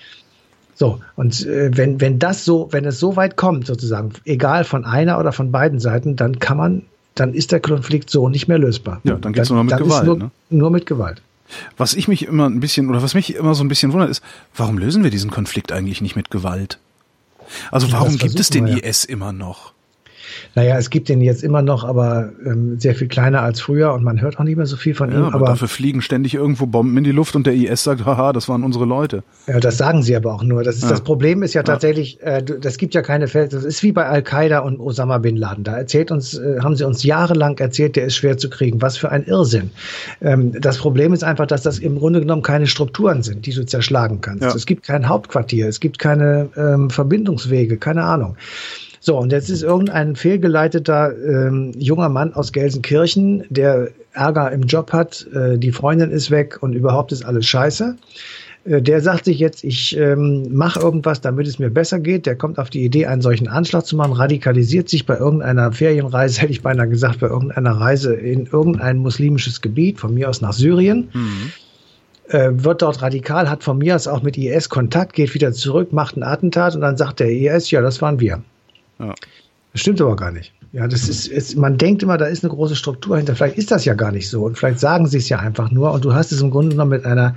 So, und äh, wenn wenn das so, wenn es so weit kommt, sozusagen, egal von einer oder von beiden Seiten, dann kann man, dann ist der Konflikt so nicht mehr lösbar. Ja, dann geht's nur noch mit Gewalt. Nur, ne? nur mit Gewalt. Was ich mich immer ein bisschen, oder was mich immer so ein bisschen wundert, ist, warum lösen wir diesen Konflikt eigentlich nicht mit Gewalt? Also warum gibt es den I S immer noch? Naja, es gibt den jetzt immer noch, aber ähm, sehr viel kleiner als früher und man hört auch nicht mehr so viel von ja, ihm. Aber, aber dafür fliegen ständig irgendwo Bomben in die Luft und der I S sagt, haha, das waren unsere Leute. Ja, das sagen sie aber auch nur. Das ist ja. das Problem ist ja tatsächlich, äh, das gibt ja keine Fälle. Das ist wie bei Al-Qaida und Osama Bin Laden. Da erzählt uns, äh, haben sie uns jahrelang erzählt, der ist schwer zu kriegen. Was für ein Irrsinn. Ähm, das Problem ist einfach, dass das im Grunde genommen keine Strukturen sind, die du zerschlagen kannst. Ja. Es gibt kein Hauptquartier, es gibt keine ähm, Verbindungswege, keine Ahnung. So, und jetzt ist irgendein fehlgeleiteter ähm, junger Mann aus Gelsenkirchen, der Ärger im Job hat, äh, die Freundin ist weg und überhaupt ist alles scheiße. Äh, der sagt sich jetzt, ich ähm, mache irgendwas, damit es mir besser geht. Der kommt auf die Idee, einen solchen Anschlag zu machen, radikalisiert sich bei irgendeiner Ferienreise, hätte ich beinahe gesagt, bei irgendeiner Reise in irgendein muslimisches Gebiet, von mir aus nach Syrien. Mhm. Äh, wird dort radikal, hat von mir aus auch mit I S Kontakt, geht wieder zurück, macht ein Attentat und dann sagt der I S, ja, das waren wir. Ja. Das stimmt aber gar nicht. Ja, das ist, ist, man denkt immer, da ist eine große Struktur hinter. Vielleicht ist das ja gar nicht so. Und vielleicht sagen sie es ja einfach nur. Und du hast es im Grunde genommen mit einer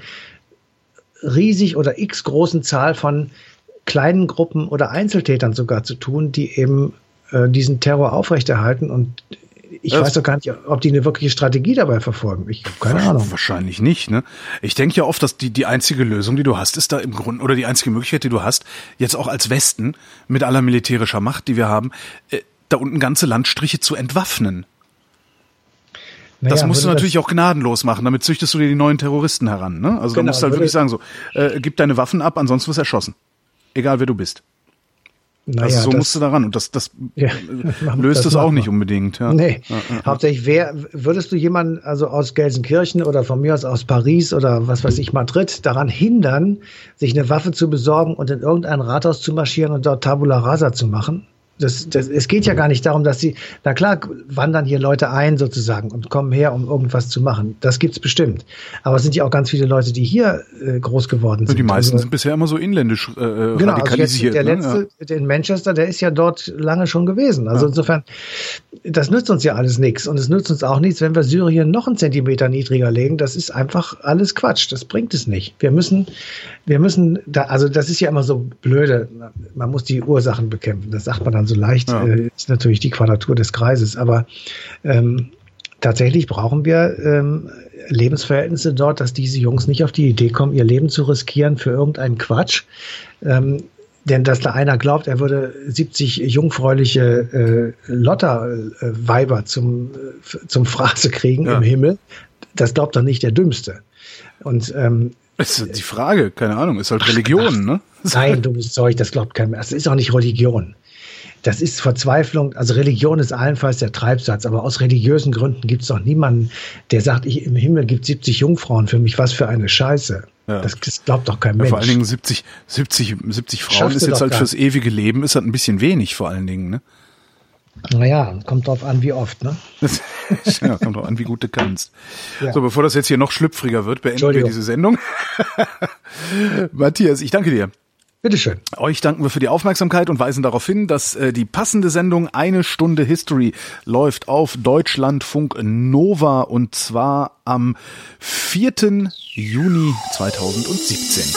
riesig oder x großen Zahl von kleinen Gruppen oder Einzeltätern sogar zu tun, die eben äh, diesen Terror aufrechterhalten. Und ich das weiß doch gar nicht, ob die eine wirkliche Strategie dabei verfolgen. Ich habe keine Ahnung. Wahrscheinlich nicht, ne? Ich denke ja oft, dass die, die einzige Lösung, die du hast, ist da im Grunde, oder die einzige Möglichkeit, die du hast, jetzt auch als Westen, mit aller militärischer Macht, die wir haben, äh, da unten ganze Landstriche zu entwaffnen. Naja, das musst du natürlich auch gnadenlos machen, damit züchtest du dir die neuen Terroristen heran, ne? Also genau, da musst du halt wirklich sagen so, äh, gib deine Waffen ab, ansonsten wirst du erschossen. Egal wer du bist. Naja, also so das, musst du da ran. Und das, das ja, löst es auch nicht unbedingt. Ja. Nee, ja, ja. Hauptsächlich, wer, würdest du jemanden also aus Gelsenkirchen oder von mir aus aus Paris oder was weiß ich, Madrid daran hindern, sich eine Waffe zu besorgen und in irgendein Rathaus zu marschieren und dort Tabula Rasa zu machen? Das, das, es geht ja gar nicht darum, dass sie, na klar, wandern hier Leute ein sozusagen und kommen her, um irgendwas zu machen. Das gibt's bestimmt. Aber es sind ja auch ganz viele Leute, die hier äh, groß geworden sind. Die meisten also, sind bisher immer so inländisch äh, genau, radikalisiert. Also der letzte, ne? ja. in Manchester, der ist ja dort lange schon gewesen. Also ja. insofern, das nützt uns ja alles nichts. Und es nützt uns auch nichts, wenn wir Syrien noch einen Zentimeter niedriger legen. Das ist einfach alles Quatsch. Das bringt es nicht. Wir müssen, wir müssen, da, also das ist ja immer so blöde. Man muss die Ursachen bekämpfen. Das sagt man dann so leicht, ja. äh, ist natürlich die Quadratur des Kreises. Aber ähm, tatsächlich brauchen wir ähm, Lebensverhältnisse dort, dass diese Jungs nicht auf die Idee kommen, ihr Leben zu riskieren für irgendeinen Quatsch. Ähm, denn dass da einer glaubt, er würde siebzig jungfräuliche äh, Lotter-Weiber zum, äh, zum Phrase kriegen ja. im Himmel, das glaubt doch nicht der Dümmste. Und ähm, das ist die Frage, keine Ahnung, ist halt Religion, ne? Nein, dummes Zeug, das glaubt kein Mensch. Das ist auch nicht Religion. Das ist Verzweiflung. Also Religion ist allenfalls der Treibsatz, aber aus religiösen Gründen gibt es doch niemanden, der sagt, ich, im Himmel gibt es siebzig Jungfrauen für mich. Was für eine Scheiße. Ja. Das, das glaubt doch kein ja, Mensch. Vor allen Dingen siebzig, siebzig, siebzig Frauen Schaffst ist jetzt halt fürs ewige Leben, ist halt ein bisschen wenig vor allen Dingen, ne? Naja, kommt drauf an, wie oft, ne? Ja, kommt drauf an, wie gut du kannst. Ja. So, bevor das jetzt hier noch schlüpfriger wird, beenden wir diese Sendung. Matthias, ich danke dir. Bitteschön. Euch danken wir für die Aufmerksamkeit und weisen darauf hin, dass äh, die passende Sendung Eine Stunde History läuft auf Deutschlandfunk Nova und zwar am vierten Juni zweitausendsiebzehn.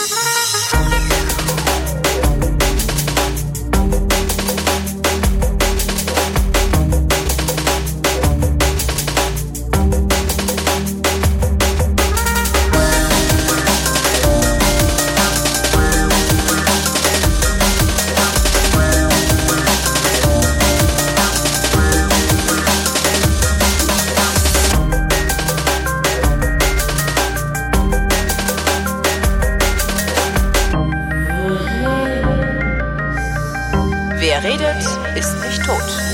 Wer redet, ist nicht tot.